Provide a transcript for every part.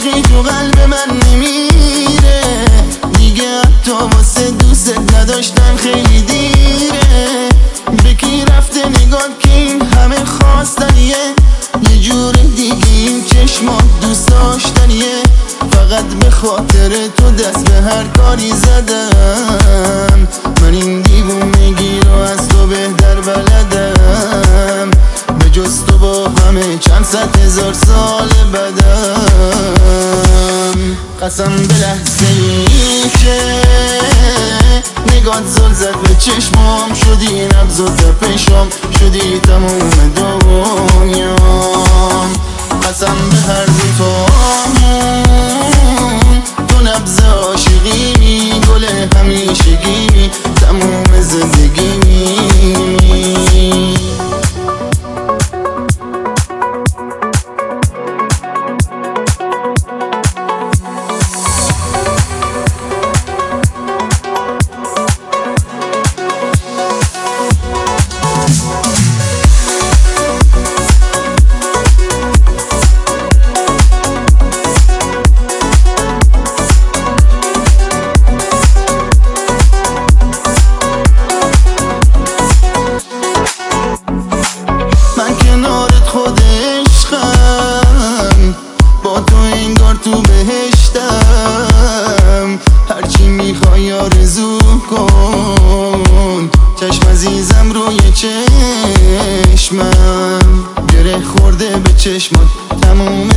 عاشقی تو قلب من نمیره دیگه، حتی واسه دوست نداشتم خیلی دیره. به کی رفته نگات که این همه خواستنیه، یه جور دیگه این چشمات دوست داشتنیه. فقط به خاطر تو دست به هر کاری زدم، من این دیوونگی رو از تو بهتر بلدم. به جز تو با همه چند صد هزار سال بدم. قسم به لحظه ای که نگات زل زد به چشمام، شدی نبض و تپشم، شدی تموم دنیام. قسم به هر دوتامون تو نبض عاشقی، گل همیشگی، تموم زندگی. تو بهشتم، هرچی میخوای آرزو کن. چشم عزیزم روی چشمم، گره خورده به چشمات تموم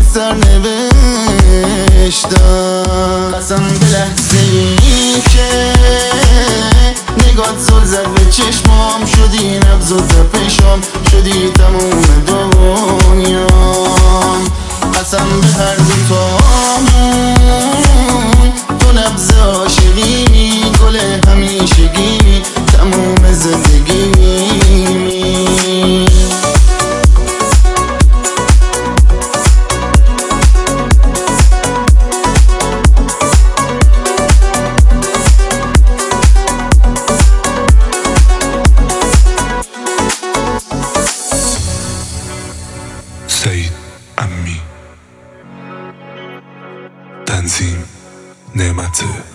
سرنوشتم. قسم به لحظه ای که نگات زل زد به چشمام، شدی نبض و تپشم، شدی تموم دنیام. قسم به هر دوتامون تو نبض عاشقی، گل همیشگی، تموم زندگی. سعید امی، تنظیم نعمت